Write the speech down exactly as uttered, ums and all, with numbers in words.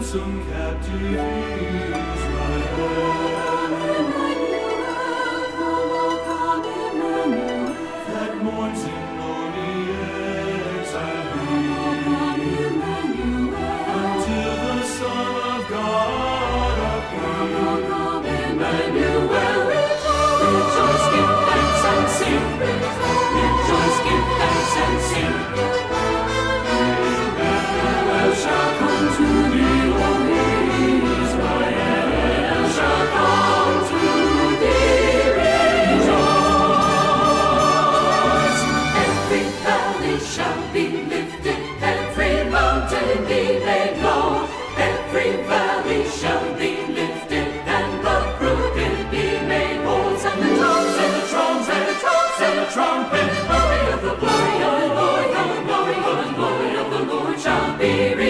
ransom captive Israel. That mourns in lonely exile until the Son of God appear. Emmanuel, rejoice, give thanks and sing. Rejoice, give thanks and sing. Emmanuel shall come to thee, O Israel shall come to thee. Rejoice. Every valley shall be lifted, every mountain be made low. Every valley shall be lifted, and the crooked be made whole. And the drums and the drums and the drums and the trumpet, glory of the glory of the Lord, the glory of the glory of the Lord shall be revealed.